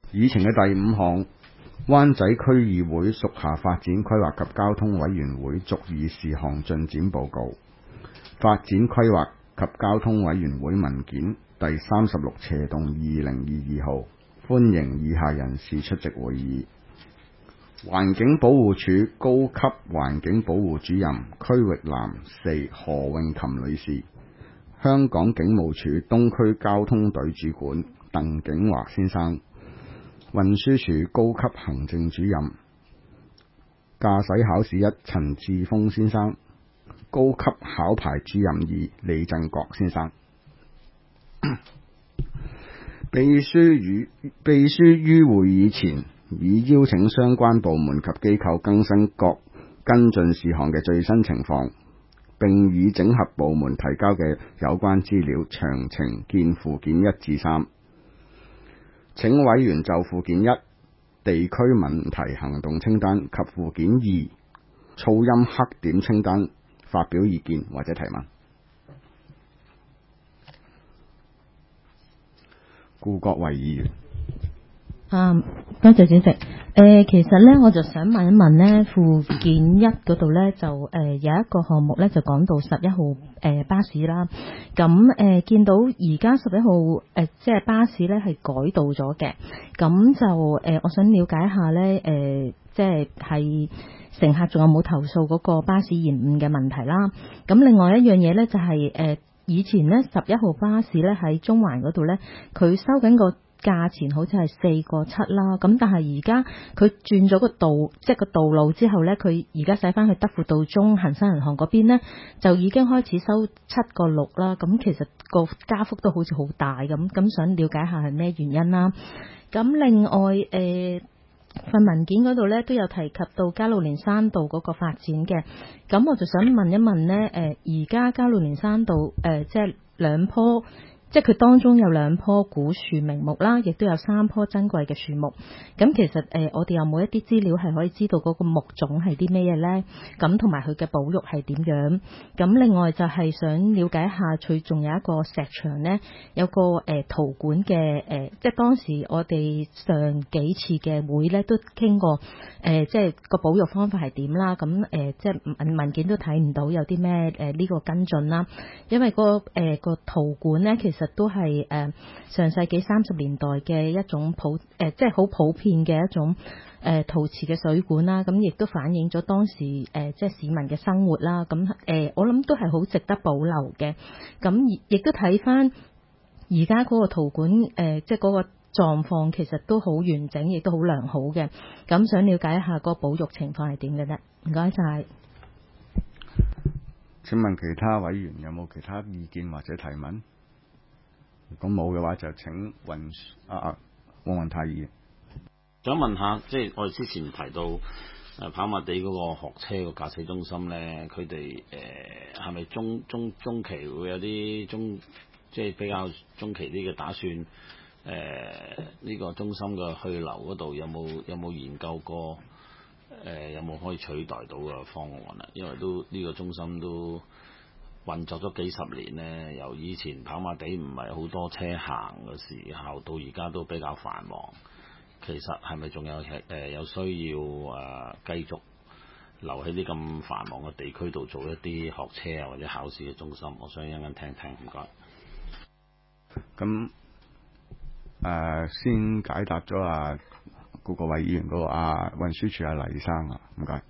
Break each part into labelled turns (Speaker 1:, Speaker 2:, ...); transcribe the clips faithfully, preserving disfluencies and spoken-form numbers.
Speaker 1: 議程嘅第五項，灣仔區議會屬下發展規劃及交通委員會逐議事項進展報告。發展規劃及交通委員會文件第三十六斜棟二零二二號，歡迎以下人士出席會議：環境保護署高級環境保護主任區域南四何永琴女士，香港警務處東區交通隊主管鄧景華先生，運輸署高級行政主任駕駛考試一陳志峰先生，高級考牌主任二李振國先生。秘書與秘書於會議前已邀請相關部門及機構更新各跟進事項嘅最新情況，並已整合部門提交嘅有關資料詳情見附件一至三。請委員就附件一地區問題行動清單及附件二噪音黑點清單發表意見或者提問。顧國維議員。
Speaker 2: 啊，多謝主席。誒、呃，其實咧，我就想問一問咧，附件一嗰度咧，就誒、呃、有一個項目咧，就講到十一號誒巴士啦。咁誒、呃、見到而家十一號誒即係巴士咧係改道咗嘅。咁就誒、呃，我想了解一下咧，誒、呃、即係係乘客仲有冇投訴嗰個巴士延誤嘅問題啦？咁另外一樣嘢咧就係、是、誒、呃、以前咧十一號巴士咧喺中環嗰度咧，佢收緊個價錢好似係四個七啦，咁但係而家佢轉咗個道，即係個道路之後呢，佢而家駛翻去德輔道中恒生銀行嗰邊呢，就已經開始收七個六啦。咁其實個加幅都好似好大咁，咁想了解下係咩原因啦。咁另外誒份文件嗰度呢都有提及到加路連山道嗰個發展嘅，咁我就想問一問呢，誒而家加路連山道誒、呃、即係兩棵。即係佢當中有兩棵古樹名木啦，亦都有三棵珍貴嘅樹木。咁其實誒、呃，我哋有冇一啲資料係可以知道嗰個木種係啲咩嘢呢？咁同埋佢嘅保育係點樣？咁另外就係想了解一下，佢仲有一個石牆呢，有個誒、呃、陶管嘅誒、呃，即係當時我哋上幾次嘅會呢都傾過誒、呃，即係個保育方法係點啦。咁誒、呃，即係文文件都睇唔到有啲咩誒呢個跟進啦。因為、嗰個誒、呃嗰個陶管呢，其實。其實都係誒、呃、上世紀三十年代嘅一種普誒、呃，即係好普遍嘅一種誒、呃、陶瓷嘅水管啦。咁亦都反映咗當時誒、呃、即係市民嘅生活啦。咁誒、呃，我諗都係好值得保留嘅。咁亦都睇翻而家嗰個陶管誒、呃，即係嗰個狀況，其實都好完整，亦都好良好嘅。咁想了解一下嗰個保育情況係點嘅咧？唔該晒。
Speaker 1: 請問其他委員有冇其他意見或者提問？如果冇嘅話，就請運啊啊黃雲泰議員。
Speaker 3: 想問下，即係我哋之前提到誒跑馬地嗰個學車個駕駛中心咧，佢哋誒係咪中中中期會有啲中即係比較中期啲嘅打算？誒、呃、呢、這個中心嘅去留嗰度有冇有冇研究過？誒、呃、有冇可以取代到嘅方案啊？因為都呢、這個中心都運作咗幾十年呢，由以前跑馬地唔係好多車行嘅時候，到而家都比較繁忙。其實係咪仲有誒、呃、有需要誒、呃、繼續留喺啲咁繁忙嘅地區度做一啲學車啊或者考試嘅中心？我想一陣聽聽，唔該。
Speaker 1: 咁誒、呃、先解答咗啊顧國偉議員嗰個啊運輸署阿黎生啊，唔該。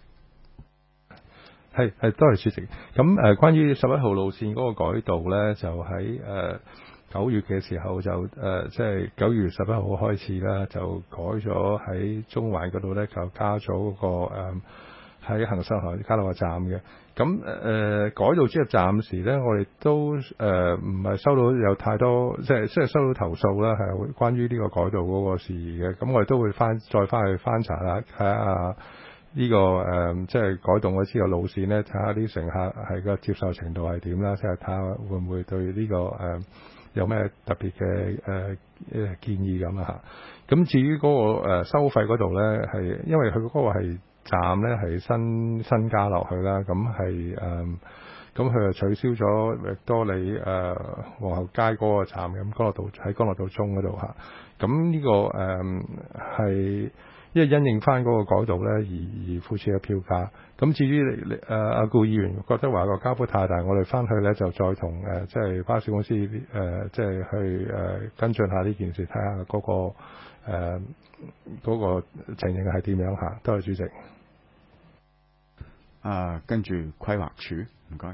Speaker 4: 係係，多謝主席。咁誒、呃，關於十一號路線嗰個改道咧，就喺誒九月嘅時候就誒，即係九月十一號開始啦，就改咗喺中環嗰度咧，就加咗嗰、那個誒喺恒生行加落個站嘅。咁誒、呃、改道之後，暫時咧我哋都誒唔係收到有太多，即係即係收到投訴啦，係關於呢個改道嗰個事宜嘅。咁我哋都會翻再翻去翻查下睇下。呢、這個誒、呃，即係改動咗之後路線咧，睇下啲乘客係個接受程度係點啦，即係睇下會唔會對呢、這個誒、呃、有咩特別嘅誒誒建議咁啊嚇。咁至於嗰、那個、呃、收費嗰度咧，係因為佢嗰個係站咧係新新加落去啦，咁係誒，咁佢就取消咗域多利誒皇后街嗰個站，咁干諾道喺干諾道中嗰度嚇。 咁呢、這個誒係因為因應翻嗰個改動咧而而付出嘅票價。咁至於誒阿顧議員覺得話個加幅太大，我哋翻去咧就再同誒即係巴士公司誒即係去誒、呃、跟進下呢件事，睇下嗰個誒嗰、呃那個情形係點樣嚇。多謝主席。
Speaker 1: 啊，跟住規劃署，唔該。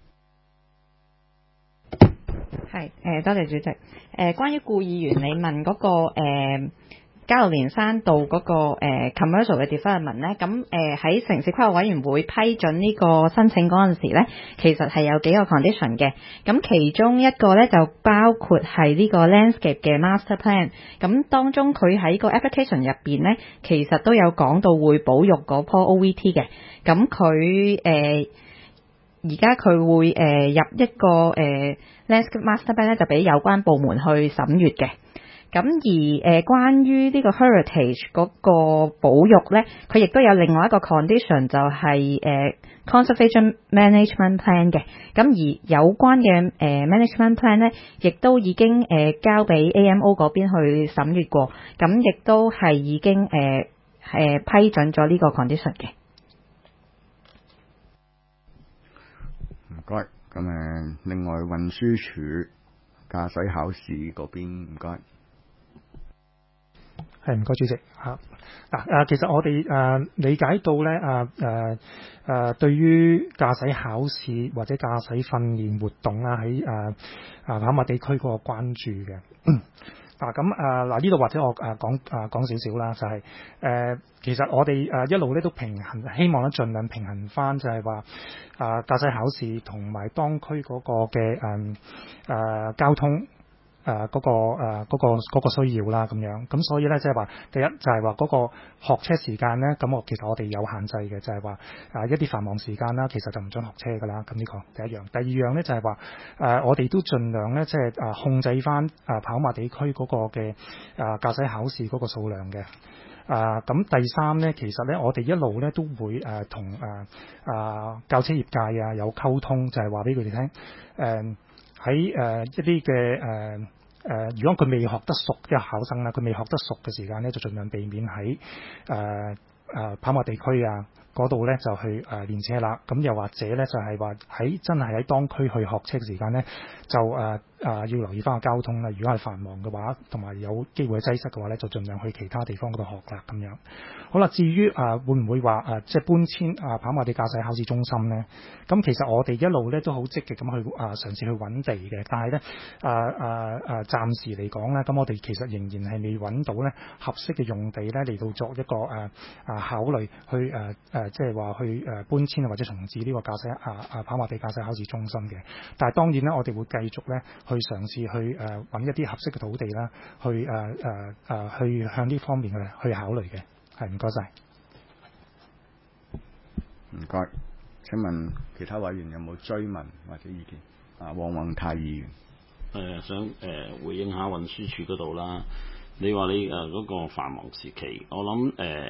Speaker 5: 係誒、呃，多謝主席。誒、呃，關於顧議員你問嗰、那個誒、呃、加路連山道嗰、那個誒、呃、commercial 嘅 development 咧，咁誒喺城市規劃委員會批准呢個申請嗰陣時咧，其實係有幾個 condition 嘅。咁其中一個咧就包括係呢個 landscape 嘅 master plan。咁當中佢喺個 application 入邊咧，其實都有講到會保育嗰棵 O V T 嘅。咁佢誒而家佢會誒、呃、入一個誒、呃、landscape master plan 咧，就俾有關部門去審閱嘅。咁而誒、呃、關於呢個 heritage 嗰個保育咧，佢亦都有另外一個 condition 就係、是、誒、呃、conservation management plan 嘅。咁而有關嘅誒、呃、management plan 咧，亦都已經誒、呃、交俾 A M O 嗰邊去審閱過，咁亦都係已經誒誒、呃、批准咗呢個 condition 嘅。
Speaker 1: 唔該，咁誒，另外運輸署駕駛考試嗰邊，唔該。
Speaker 6: 係唔該，主席嚇。嗱誒，其實我哋誒、呃、理解到咧誒誒誒，對於駕駛考試或者駕駛訓練活動啊，喺誒啊跑馬地區嗰個關注嘅。嗱咁誒嗱呢度或者我誒講誒講少少啦，就係、是、誒、呃、其實我哋誒一路咧都平衡，希望咧盡量平衡翻，就係話啊駕駛考試同埋當區嗰個嘅誒誒交通。誒嗰、呃那個誒嗰、呃那個嗰、那個需要啦，咁樣咁所以咧，即係話第一就係話嗰個學車時間咧，咁我其實我哋有限制嘅，就係話啊一啲繁忙時間啦，其實就唔准學車噶啦。咁呢個第一樣，第二樣咧就係話誒我哋都盡量咧，即係誒控制翻啊跑馬地區嗰個嘅啊駕駛考試嗰個數量嘅。啊咁第三咧，其實咧我哋一路咧都會誒同誒啊教車業界啊有溝通，就係話俾佢哋聽誒喺誒一啲嘅誒。誒、呃，如果佢未學得熟，即係考生啦，佢未學得熟嘅時間咧，就盡量避免喺誒誒跑馬地區啊嗰度咧就去誒、呃、練車啦。咁又或者咧就係話喺真係喺當區去學車嘅時間咧，就誒。呃啊、呃，要留意翻個交通啦。如果係繁忙嘅話，同埋有機會擠塞嘅話咧，就盡量去其他地方嗰度學啦。咁樣好啦。至於啊、呃，會唔會話啊、呃，即係搬遷啊、呃、跑馬地駕駛考試中心咧？咁其實我哋一路咧都好積極咁去啊、呃、嘗試去揾地嘅，但係咧啊啊啊，暫時嚟講咧，咁我哋其實仍然係未揾到咧合適嘅用地咧嚟到作一個誒啊、呃、考慮去誒誒、呃，即係話去誒搬遷啊或者重置呢個駕駛啊啊跑馬地駕駛考試中心嘅。但係當然咧，我哋會繼續咧。去嘗試去誒揾、呃、一啲合適嘅土地啦，去誒誒誒去向呢方面去去考慮嘅，係唔該晒。
Speaker 1: 唔該。請問其他委員有冇追問或者意見？啊，黃宏泰議員。
Speaker 3: 誒、呃、想誒、呃、回應下運輸署嗰度啦。你話你誒嗰、呃那個繁忙時期，我諗誒誒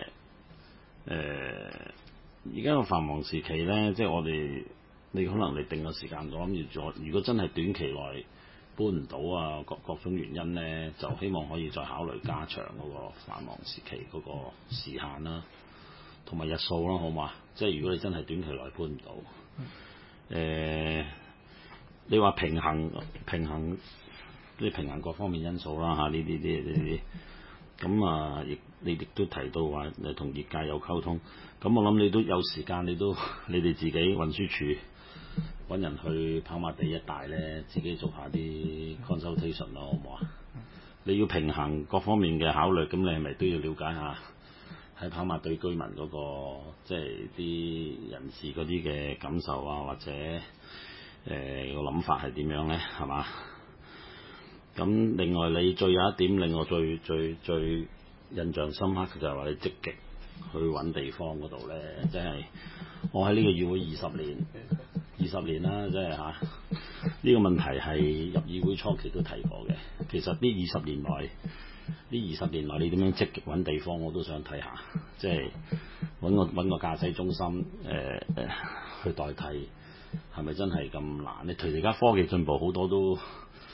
Speaker 3: 而家個繁忙時期咧，即係我哋你可能你定個時間，我諗住再，如果真係短期內搬唔到啊，各各種原因咧，就希望可以再考慮加長嗰個繁忙時期嗰個時限啦，同埋日數啦，好嘛？即係如果你真係短期內搬唔到，誒、呃，你話平衡平衡，即係平衡各方面因素啦嚇，呢啲啲呢啲，咁啊，亦你亦都提到話誒同業界有溝通，咁我諗你都有時間，你都你哋自己運輸署。揾人去跑馬地一帶咧，自己做下啲 consultation 咯，好唔好啊？你要平衡各方面嘅考慮，咁你係咪都要了解下喺跑馬地居民嗰個即係啲人士嗰啲嘅感受啊，或者誒個諗法係點樣咧？係嘛？咁另外你最有一點令我最最最印象深刻嘅就係話你積極去揾地方嗰度咧，即係我喺呢個議會二十年。二十年啦，即係嚇呢個問題係入議會初期都提過嘅。其實呢二十年內，呢二十年內你點樣積極揾地方，我都想睇下。即係揾個揾個駕駛中心，誒、呃、誒去代替，係咪真係咁難咧？其實而家科技進步好多都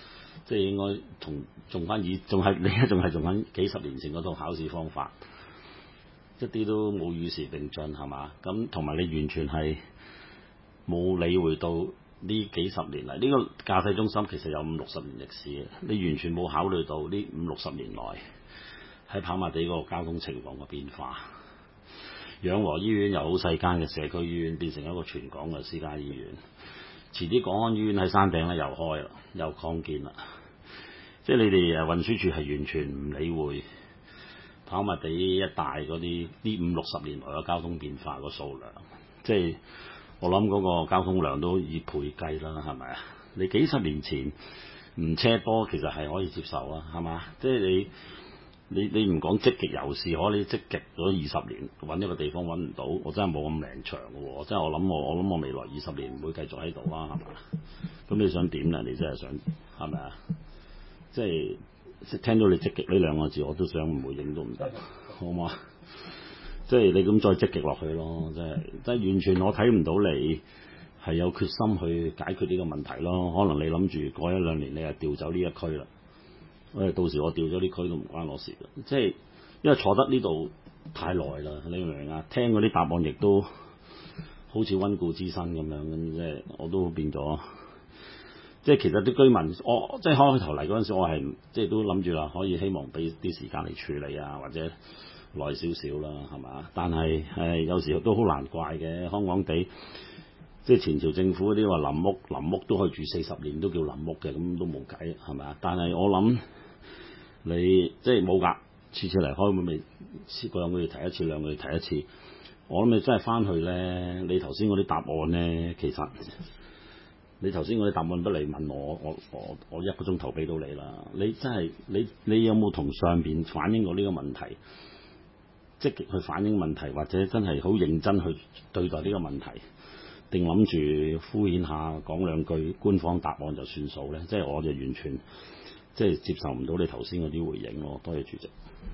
Speaker 3: 即係應該同仲翻以仲係你而家仲係用緊幾十年前嗰套考試方法，一啲都冇與時並進係嘛？咁同埋你完全係冇理會到呢幾十年嚟呢、呢個駕駛中心其實有五六十年歷史嘅，你完全冇考慮到呢五六十年來喺跑馬地嗰個交通情況嘅變化。養和醫院由好細間嘅社區醫院變成一個全港嘅私家醫院，遲啲港安醫院喺山頂咧又開啦，又擴建啦。即係你哋誒運輸署係完全唔理會跑馬地一帶嗰啲呢五六十年來嘅交通變化個數量，即係我諗嗰個交通量都以倍計啦，係咪啊？你幾十年前唔車多其實係可以接受啊，係嘛？即係你。你你唔講積極有事，可你積極咗二十年揾一個地方揾唔到，我真係冇咁命長嘅喎。真係我諗我我諗我未來二十年唔會繼續喺度啦，係嘛？咁你想點咧？你真係想係咪啊？即係聽到你積極呢兩個字，我都想唔回應都唔得，好嘛？即係你咁再積極落去咯，真係真係完全我睇唔到你係有決心去解決呢個問題咯。可能你諗住過一兩年你係調走呢一區啦。誒，到時我調咗啲區都唔關我事嘅，即係因為坐得呢度太耐啦，你明唔明啊？聽嗰啲答案亦都好似溫故知新咁樣，咁即係我都變咗。即係其實啲居民，我即係開頭嚟嗰陣時，我係即係都諗住啦，可以希望俾啲時間嚟處理啊，或者耐少少啦，係嘛？但係誒有時都好難怪嘅，香港地即係前朝政府嗰啲話臨屋臨屋都可以住四十年，都叫臨屋嘅，咁都冇計，係咪啊？但係我諗。你即係冇㗎，次次嚟開會咪個兩個月提一次，兩個月提一次。我諗你真係翻去咧，你頭先嗰啲答案咧，其實你頭先嗰啲答案不嚟問我，我我我一個鐘頭俾到你啦。你真係你你有冇同上邊反映過呢個問題？積極去反映問題，或者真係好認真去對待呢個問題，定諗住敷衍下講兩句官方答案就算數咧？即係我就完全。即係接受唔到你頭先嗰啲回應咯，多謝主席。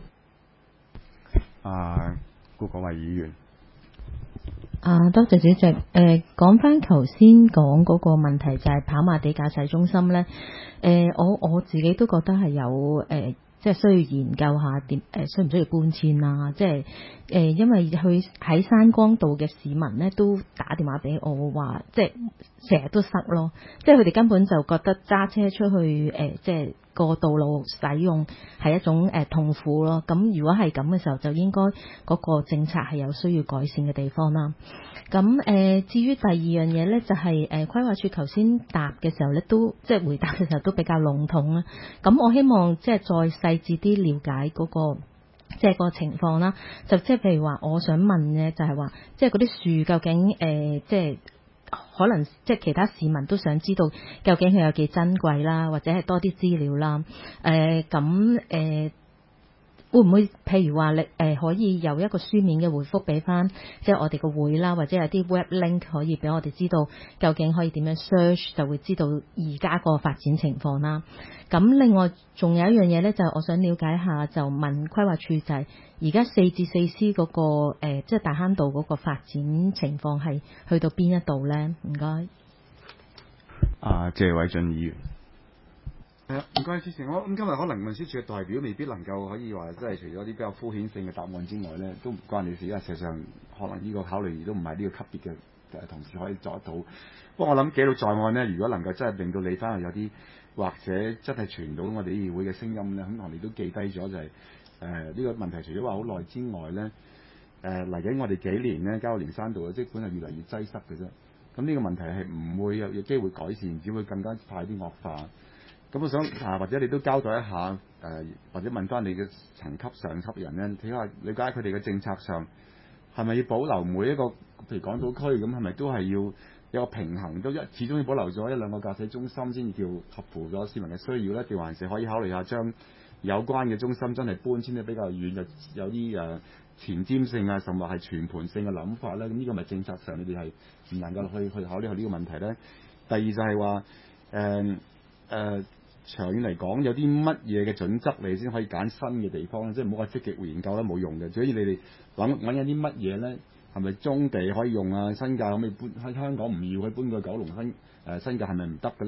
Speaker 1: 啊，顧國偉議員。
Speaker 2: 啊，多謝主席。誒、呃，講翻頭先講嗰個問題，就係跑馬地駕駛中心咧。誒、呃，我我自己都覺得係有誒。呃即係需要研究下點誒，需唔需要搬遷啊？即係誒、呃，因為去喺山光道嘅市民咧，都打電話俾我話，即係成日都塞咯。即係佢哋根本就覺得揸車出去誒、呃，即係個道路使用係一種誒、呃、痛苦咯。咁如果係咁嘅時候，就應該嗰個政策係有需要改善嘅地方啦。咁誒、呃，至於第二樣嘢咧，就係、是、誒、呃、規劃署頭先答嘅時候咧，都即係回答嘅時候都比較籠統啦。咁我希望即係再細緻啲了解嗰、那個即係個情況啦。就即係譬如話，我想問嘅就係話，即係嗰啲樹究竟誒、呃，即係可能即係其他市民都想知道究竟佢有幾珍貴啦，或者係多啲資料啦。誒咁誒。會唔會譬如話你誒可以有一個書面嘅回覆俾翻，即係我哋個會啦，或者有啲 web link 可以俾我哋知道究竟可以點樣 search， 就會知道而家個發展情況啦。咁另外仲有一樣嘢咧，就係我想了解下，就問規劃處就係而家四至四 C 嗰個誒，即係大坑道嗰個發展情況係去到邊一度咧？唔該。
Speaker 1: 啊，謝偉俊議員。
Speaker 7: 係啊，唔該，主持。我咁今日可能運輸署嘅代表未必能夠可以話，即係除咗啲比較敷衍性嘅答案之外咧，都唔關你事，因為事實上可能呢個考慮都唔係呢個級別嘅誒同事可以做得到。不過我諗記錄在案咧，如果能夠真係令到你翻去有啲或者真係傳到我哋議會嘅聲音咧，咁我哋都記低咗就係誒呢個問題，除咗話好耐之外咧，誒嚟緊我哋幾年咧，加路連山道嘅積本係越嚟越擠塞嘅啫。咁呢個問題係唔會有有機會改善，只會更加快啲惡化。咁我想啊，或者你都交代一下，誒、呃、或者問翻你嘅層級上級人咧，睇下理解佢哋嘅政策上係咪要保留每一個，譬如港島區咁，係咪都係要有個平衡，都一始終要保留咗一兩個駕駛中心先至叫合乎咗市民嘅需要咧，定還是可以考慮下將有關嘅中心真係搬遷得比較遠，有有啲誒前瞻性啊，甚至係全盤性嘅諗法咧？咁呢個咪政策上你哋係唔能夠去去考慮下呢個問題咧？第二就係話誒誒。呃呃長遠嚟講，有啲乜嘢嘅準則你先可以揀新嘅地方咧？即係唔好話積極研究啦，冇用嘅。所以你哋揾揾緊啲乜嘢咧？係咪棕地可以用啊？新界可唔可以搬？喺香港唔要，去搬個九龍新誒新界係咪唔得嘅咧？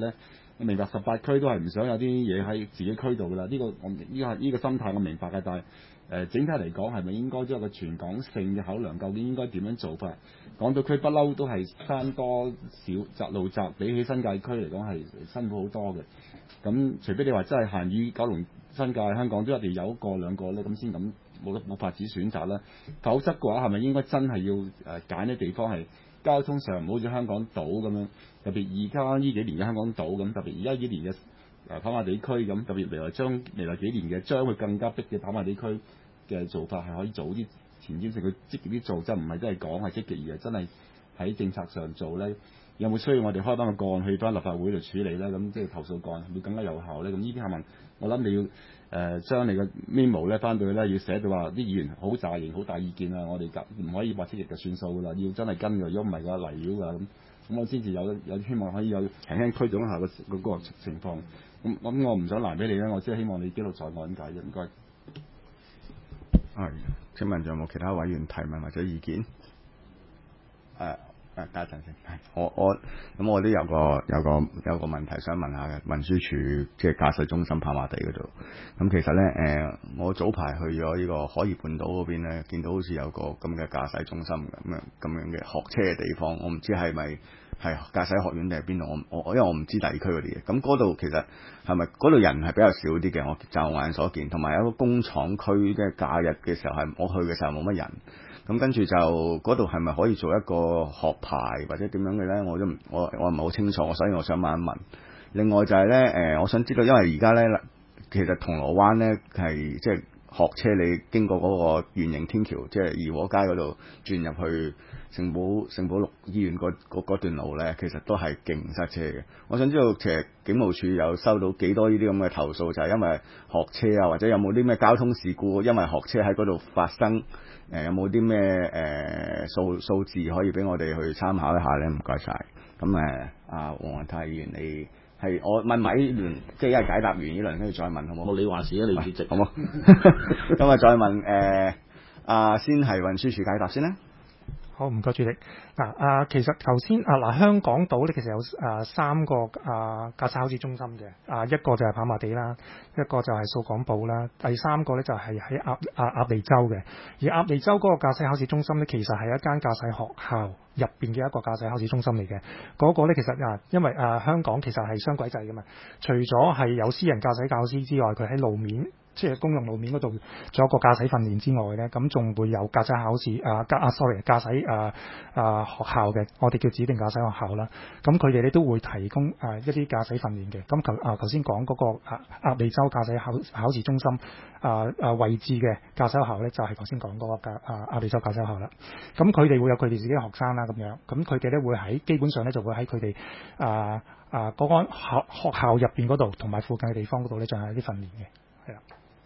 Speaker 7: 我明白十八區都係唔想有啲嘢喺自己區度㗎啦。呢、這個我呢、這個呢、這個心態我明白嘅，但係誒、呃、整體嚟講係咪應該將一個全港性嘅考量，究竟應該點樣做法？港島區不嬲都係山多小窄路窄，比起新界區嚟講係辛苦好多嘅。咁除非你話真係限於九龍、新界、香港都一定有一個兩個咧，咁先咁冇得冇法子選擇啦。否則嘅話係咪應該真係要誒揀啲地方係交通上唔好似香港島咁樣？特別而家呢幾年嘅香港島咁，特別而家幾年嘅誒跑馬地區咁，特別未來將未來幾年嘅將會更加逼嘅跑馬地區嘅做法係可以早啲前瞻性，佢積極啲做，即係唔係真係講係積極，而係真係喺政策上做咧。有冇需要我哋開翻個個案去翻立法會度處理咧？咁即係投訴個案會更加有效咧。咁呢啲係問我諗你要誒、呃、將你嘅 memo 咧翻到去咧，要寫到話啲議員好大型好大意見啊！我哋唔可以話積極就算數噶啦，要真係跟㗎。如果唔係嘅話，嚟料㗎咁，咁我先至有有希望可以有輕輕推動一下個嗰個情況。咁咁我唔想難俾你咧，我只係希望你記錄在案咁解啫。唔該。
Speaker 1: 係，請問仲有冇其他委員提問或者意見？誒、uh,。誒，等一陣先。我我咁我都有個有個有個問題想問下嘅，運輸署即係駕駛中心跑馬地嗰度。咁其實咧，誒、呃，我早排去咗呢個海怡半島嗰邊咧，見到好似有個咁嘅駕駛中心咁樣咁樣嘅學車嘅地方。我唔知係咪係駕駛學院定係邊度？我我因為我唔知第二區嗰啲嘢。咁嗰度其實係咪嗰度人係比較少啲嘅？我就眼所見，同埋有一個工廠區，即係假日嘅時候係我去嘅時候冇乜人。咁跟住就嗰度係咪可以做一個學牌或者點樣嘅咧？我都唔我我唔係好清楚，所以我想問一問。另外就係咧，誒、呃，我想知道，因為而家咧，其實銅鑼灣咧係即係學車，你經過嗰個圓形天橋，即係怡和街嗰度轉入去聖保聖保祿醫院嗰段路咧，其實都係勁塞車嘅。我想知道，其實警務處有收到幾多呢啲咁嘅投訴，就係、是、因為學車啊，或者有冇啲咩交通事故，因為學車喺嗰度發生？誒、呃、有冇啲咩誒數數字可以俾我哋去參考一下咧？唔該晒。咁誒，阿黃宏泰議員，你係我問埋呢輪，即係一係解答完呢輪，跟住再問好冇？
Speaker 3: 冇你話事啊，你主席
Speaker 1: 好冇？咁啊，再問誒，啊先係運輸署解答先啦。
Speaker 6: 好，唔該主席。嗱啊，其實頭先啊嗱，香港島咧其實有啊三個啊駕駛考試中心嘅，啊一個就係跑馬地啦，一個就係掃桿埔啦，第三個咧就係喺鴨啊鴨脷洲嘅。而鴨脷洲嗰個駕駛考試中心咧，其實係一間駕駛學校入邊嘅一個駕駛考試中心嚟嘅。嗰、那個咧其實啊，因為啊香港其實係雙軌制㗎嘛，除咗係有私人駕駛教師之外，佢喺路面。即係公用路面嗰度做一個駕駛訓練之外咧，咁仲會有駕駛考試啊，駕啊 sorry 駕駛啊啊學校嘅，我哋叫指定駕駛學校啦。咁佢哋咧都會提供啊一啲駕駛訓練嘅。咁頭啊頭先講嗰個啊鴨脷洲駕駛考考試中心啊啊位置嘅駕駛學校咧，就係頭先講嗰個駕啊鴨脷洲駕駛學校啦。咁佢哋會有佢哋自己嘅學生啦，咁樣。咁佢哋咧會喺基本上咧就會喺佢哋啊啊嗰間學學校入邊嗰度同埋附近嘅地方嗰度咧進行一啲訓練嘅，係啦。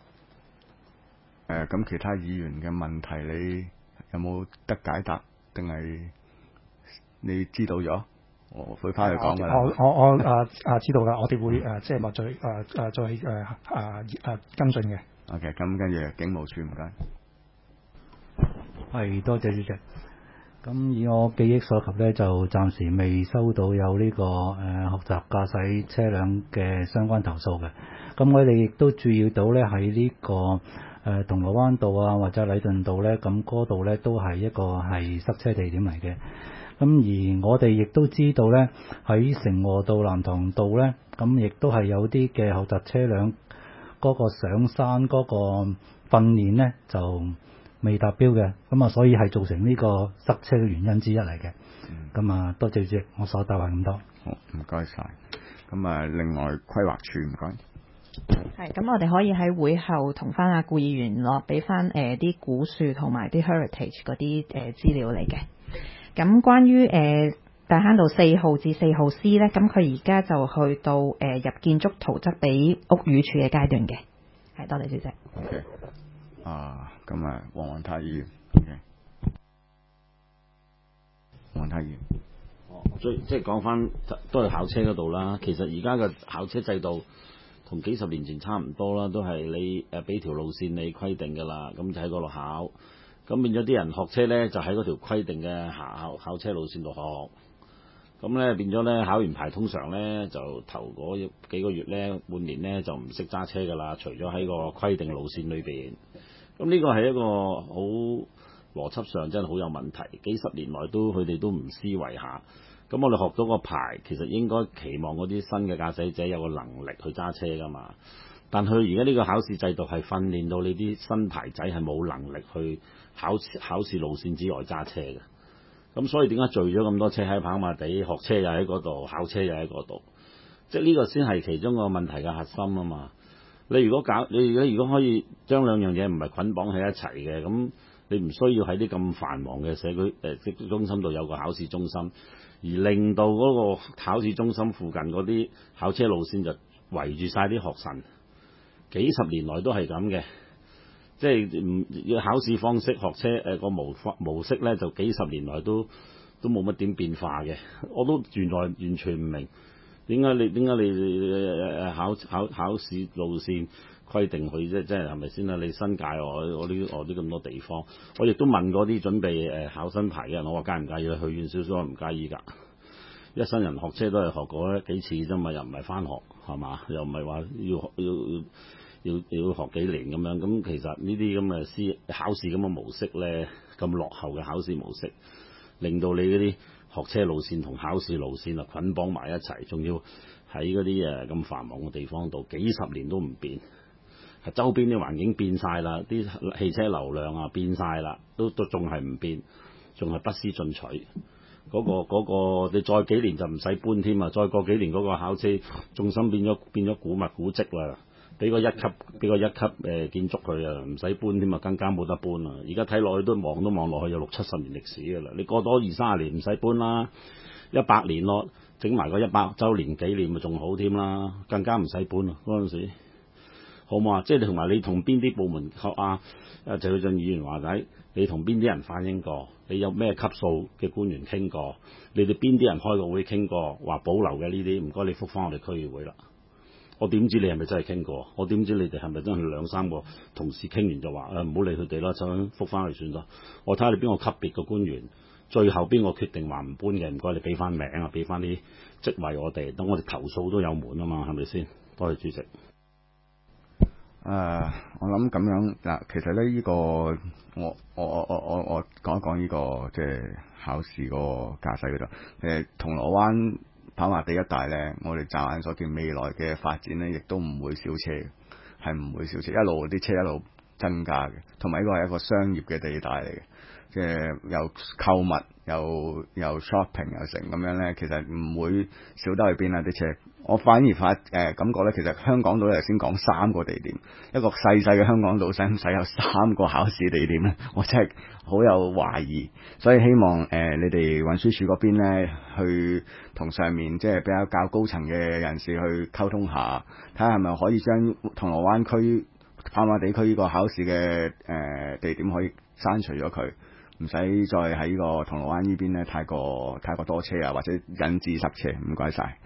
Speaker 1: 誒，咁、呃、其他議員嘅問題，你有冇得解答？定係你知道咗？我會翻去講㗎啦。
Speaker 6: 我我我啊啊知道啦，我哋會誒即係話再誒誒再誒啊誒跟進嘅。
Speaker 1: OK，咁跟住警務處唔該。
Speaker 8: 係，多謝主席。咁以我記憶所及咧，就暫時未收到有呢、這個誒、呃、學習駕駛車輛嘅相關投訴嘅。咁我哋亦都注意到咧喺呢、這個誒、呃、銅鑼灣道啊或者禮頓道咧，咁嗰度咧都係一個係塞車地點嚟嘅。咁而我哋亦都知道咧喺成和道、南塘道咧，咁亦都係有啲嘅學習車輛嗰個上山嗰個訓練咧就未達標嘅，咁啊所以係造成呢個塞車嘅原因之一嚟嘅。咁、嗯、啊多謝主席，我所答係咁多。
Speaker 1: 好，唔該晒。咁啊，另外規劃處唔該。
Speaker 5: 係，咁我哋可以喺會後同翻阿顧議員落俾翻誒啲古樹同埋啲 heritage 嗰啲誒資料嚟嘅。咁關於誒、呃、大坑道四號至四號 C 咧，咁佢而家就去到誒、呃、入建築圖則俾屋宇署嘅階段嘅。係，多謝主席。
Speaker 1: OK。啊，咁啊，黃宏泰議員。OK。黃宏泰議員。
Speaker 3: 哦，即即係講翻都係考車嗰度啦。其實而家嘅考車制度同幾十年前差唔多啦，都係你誒俾條路線你規定㗎啦，咁就喺嗰度考。咁變咗啲人學車咧，就喺嗰條規定嘅考考車路線度學。 咁咧變咗咧考完牌通常咧就頭嗰幾個月咧半年咧就唔識揸車㗎啦，除咗喺個規定路線裏邊。咁呢個係一個好邏輯上真係好有問題，幾十年來都佢哋都唔思維下。咁我哋學到個牌，其實應該期望嗰啲新嘅駕駛者有個能力去揸車㗎嘛。但佢而家呢個考試制度係訓練到你啲新牌仔係冇能力去考考試路線之外揸車嘅。咁所以點解聚咗咁多車喺跑馬地，學車又喺嗰度，考車又喺嗰度？即係呢個先係其中個問題嘅核心啊嘛！你如果搞你如果如果可以將兩樣嘢唔係捆綁喺一齊嘅，咁你唔需要喺啲咁繁忙嘅社區誒職中心度有個考試中心，而令到嗰個考試中心附近嗰啲考車路線就圍住晒啲學生，幾十年來都係咁嘅。即係唔要考試方式學車誒個模模式咧，就幾十年來都都冇乜點變化嘅。我都原來完全唔明點解你點解你誒考考考試路線規定佢啫？即係係咪先啦？你新界我我啲我啲咁多地方，我亦都問過啲準備誒考新牌嘅人，我話介唔介意去遠少少？我唔介意㗎。一生人學車都係學過幾次啫嘛，又唔係返學係嘛？又唔係話要要要。要要學幾年咁樣，咁其實呢啲咁嘅試考試咁嘅模式咧，咁落後嘅考試模式，令到你嗰啲學車路線同考試路線啊捆綁埋一齊，仲要喺嗰啲誒咁繁忙嘅地方度，幾十年都唔變，係周邊啲環境變晒啦，啲汽車流量啊變晒啦，都都仲係唔變，仲係不思進取。嗰、個嗰、個你再幾年就唔使搬添啊！再過幾年嗰個考車重心變咗變咗古物古蹟啦。俾個一級，俾個一級誒、呃、建築佢啊，唔使搬添啊，更加冇得搬啊！而家睇落去都望都望落去有六七十年歷史㗎啦，你過多二三十年唔使搬啦，一百年咯，整埋個一百週年紀念咪仲好添啦，更加唔使搬啊！嗰陣時好唔好啊？即係同埋你同邊啲部門學啊？啊謝偉俊議員話齋，你同邊啲人反映過？你有咩級數嘅官員傾過？你哋邊啲人開個會傾過？話保留嘅呢啲，唔該你覆返我哋區議會啦。我點知你係咪真係傾過？我點知你哋係咪真係兩三個同事傾完就話誒唔好理佢哋啦，就咁覆翻嚟算咗。我睇下你邊個級別嘅官員，最後邊個決定話唔搬嘅，唔該你俾翻名啊，俾翻啲職位我哋，等我哋投訴都有門啊嘛，係咪先？多謝主席。誒、
Speaker 1: 呃，我諗咁樣嗱，其實咧呢、呢個我我我我我我講一講呢、呢個即係考試個駕駛嗰度誒，銅鑼灣跑馬地一帶咧，我哋驟眼所見未來嘅發展咧，亦都唔會少車，係唔會少車，一路啲車一路增加嘅，同埋呢個係一個商業嘅地帶嚟嘅，即係有購物、有有 shopping 又成咁樣咧，其實唔會少得去邊啦啲車。我反而發誒、呃、感覺咧，其實香港島頭先講三個地點，一個細細嘅香港島，使唔使有三個考試地點咧？我真係好有懷疑，所以希望誒、呃、你哋運輸署嗰邊咧，去同上面即係比較較高層嘅人士去溝通下，睇下係咪可以將銅鑼灣區跑馬地區呢個考試嘅誒、呃、地點可以刪除咗佢，唔使再喺呢個銅鑼灣呢邊咧太過太過多車啊，或者引致塞車。唔該晒。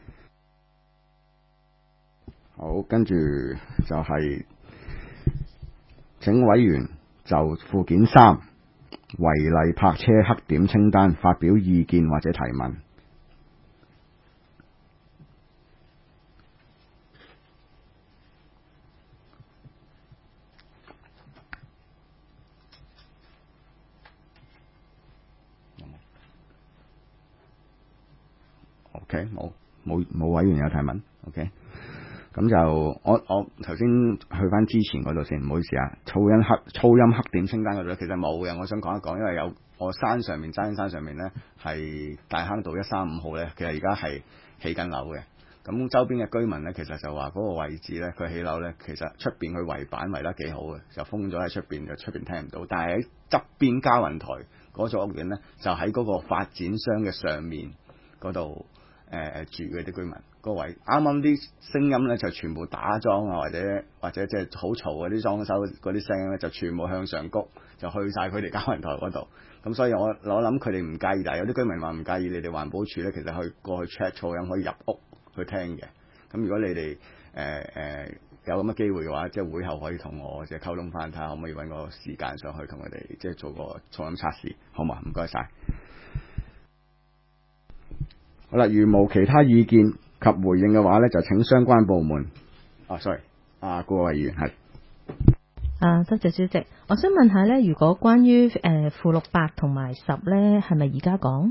Speaker 1: 好，跟住就係請委員就附件三違例泊車黑點清單發表意見或者提問。OK， 冇冇冇委員有提問 ？OK。咁就我我頭先去翻之前嗰度先，唔好意思啊。噪音黑噪音黑點清單嗰度咧，其實冇嘅。我想講一講，因為有我山上面揸山上面咧，係大坑道一三五號咧，其實而家係起緊樓嘅。咁周邊嘅居民咧，其實就話嗰個位置咧，佢起樓咧，其實出邊佢圍板圍得幾好嘅，就封咗喺出邊，就出邊聽唔到。但係喺側邊嘉雲台嗰座屋苑咧，就喺嗰個發展商嘅上面嗰度誒住嘅啲居民。個位啱啱啲聲音咧就全部打樁啊，或者或者即係好嘈嗰啲裝修嗰啲聲咧，就全部向上谷，就去晒佢哋嘉雲台嗰度。咁所以我我諗佢哋唔介意，但係有啲居民話唔介意。你哋環保署咧，其實去過去 check 噪音可以入屋去聽嘅。咁如果你哋誒誒有咁嘅機會嘅話，即係會後可以同我即係溝通翻，睇下可唔可以揾個時間上去同佢哋即係做個噪音測試，好嘛？唔該晒。 好啦，如無其他意見及回應嘅話咧，就請相關部門。啊，sorry，啊，顧委員係。
Speaker 2: 啊，多謝主席。我想問下咧，如果關於誒、呃、附錄八同埋十咧，係咪而家講？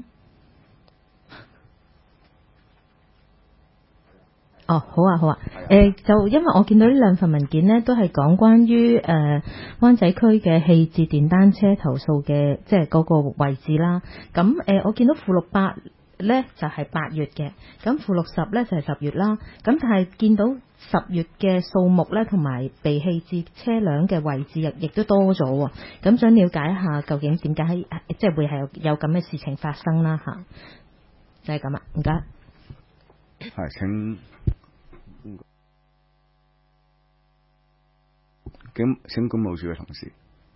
Speaker 2: 哦，好啊，好啊。誒、呃，就因為我見到呢兩份文件呢，都係講關於誒、呃、灣仔區嘅棄置電單車投訴嘅，即係嗰個位置啦。咁誒、呃，我見到附錄八咧就係、是、八月嘅，咁附錄十咧就係、是、十月啦。咁但係見到十月嘅數目咧，同埋被棄置車輛嘅位置亦亦都多咗喎。咁想了解一下究竟點解即係會係有有咁嘅事情發生啦嚇？就係咁啊，唔該。
Speaker 1: 係請。警請公務處嘅同事，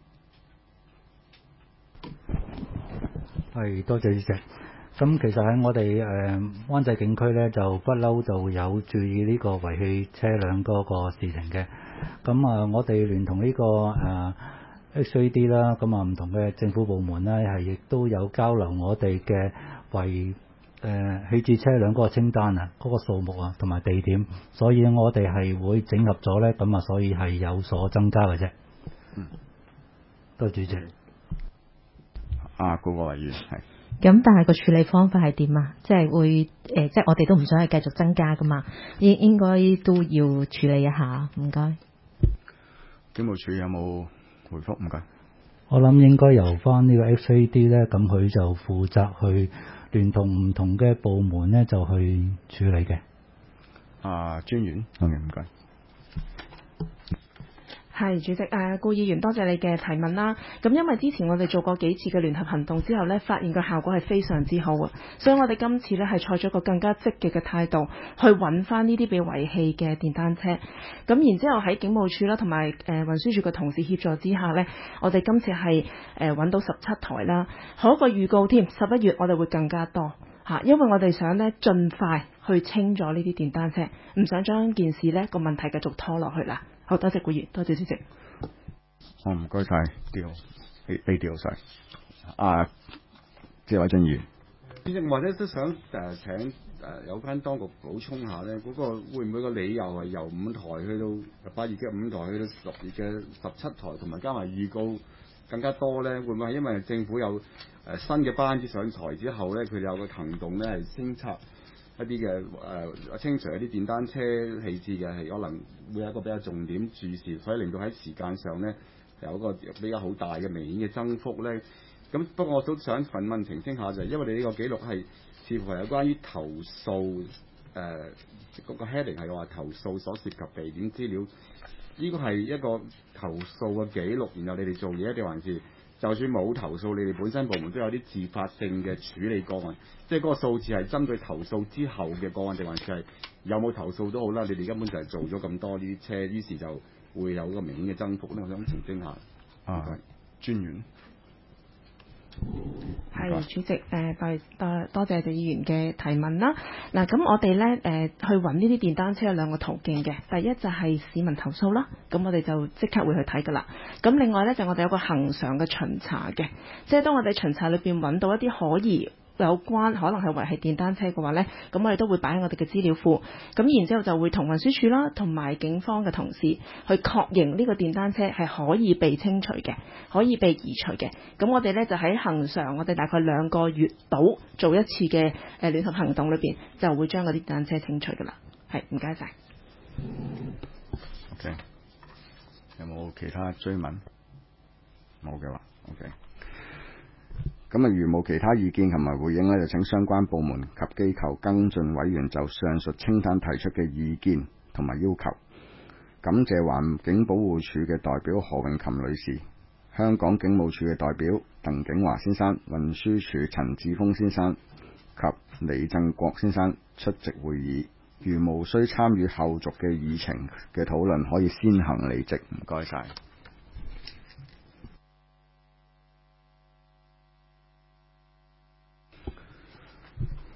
Speaker 8: 係多謝主席。咁其實喺我哋誒灣仔警區咧，就不嬲就有注意呢個遺棄車輛嗰個事情嘅。咁啊，我哋聯同呢個誒 H A D 啦，咁啊唔同嘅政府部門咧，係亦都有交流我哋嘅遺誒棄置車輛嗰個清單啊，嗰個數目啊，同埋地點，所以我哋係會整合咗咧，咁啊，所以係有所增加嘅啫。嗯，多謝主席。
Speaker 1: 啊，嗰個委員係。
Speaker 2: 咁但係個處理方法係點啊？即係會誒、呃，即係我哋都唔想係繼續增加噶嘛，應應該都要處理一下。唔該。
Speaker 1: 警務處有冇回覆？唔該。
Speaker 8: 我諗應該由翻呢個 F A D 咧，咁佢就負責去聯同唔同嘅部門咧，就去處理嘅。
Speaker 1: 啊，專員，好嘅，唔該。
Speaker 9: 係主席，誒、呃、顧議員，多謝你嘅提問啦。咁因為之前我哋做過幾次嘅聯合行動之後呢，發現個效果係非常之好啊，所以我哋今次呢係採取一個更加積極嘅態度去揾翻呢啲被遺棄嘅電單車。咁然之後喺警務處啦同埋誒運輸署嘅同事協助之下呢，我哋今次係誒揾到十七台啦，好一個預告添，十一月我哋會更加多嚇，因為我哋想呢盡快去清咗呢啲電單車，唔想將件事呢個問題繼續拖落去啦。好多謝顧員，多謝主席。
Speaker 1: 我唔該晒，調 A A 調晒。啊，謝偉俊議員。
Speaker 7: 主席，或者都想誒、呃、請誒、呃、有關當局補充下咧，嗰、那個會唔會個理由係由五台去到八月嘅五台去到十月嘅十七台，同埋加埋預告更加多咧？會唔會係因為政府有誒、呃、新嘅班子上台之後咧，佢哋有個行動咧係清拆一啲嘅誒清除一啲電單車棄置嘅，係可能會有一個比較重點注視，所以令到喺時間上咧有一個比較好大嘅明顯嘅增幅咧。咁不過我都想問問澄清下，就係因為你呢個記錄係似乎係有關於投訴誒嗰、呃那個 heading 係話投訴所涉及地點資料，呢個係一個投訴嘅記錄，然後你哋做嘢定還是就算冇投訴，你哋本身部門都有啲自發性嘅處理個案，即係嗰個數字係針對投訴之後嘅個案定還是係有冇投訴都好啦，你哋根本就係做咗咁多啲車，於是就會有一個明顯嘅增幅咧。我想澄清下。
Speaker 1: 啊，專員。
Speaker 9: 係主席，誒多多多謝謝議員嘅提問啦。嗱，咁我哋咧誒去揾呢啲電單車有兩個途徑嘅，第一就係市民投訴啦，咁我哋就即刻會去睇噶啦。咁另外咧就我哋有個恆常嘅巡查嘅，即係當我哋巡查裏邊揾到一啲可疑有關可能係遺棄電單車嘅話呢，咁我哋都會擺喺我哋嘅資料庫，咁然之後就會同運輸署啦，同埋警方嘅同事去確認呢個電單車係可以被清除嘅，可以被移除嘅。咁我哋呢就喺恆常，我哋大概兩個月度做一次嘅誒聯合行動裏邊，就會將嗰啲電單車清除噶啦。係，唔該晒。
Speaker 1: OK， 有冇其他追問？冇嘅話 ，OK。咁啊，如無其他意見同埋回應呢，就請相關部門及機構跟進委員就上述清單提出嘅意見同埋要求。感謝環境保護署嘅代表何永琴女士、香港警務處嘅代表鄧景華先生、運輸署陳志峰先生及李振國先生出席會議。如無需參與後續嘅議程嘅討論，可以先行離席。唔該晒。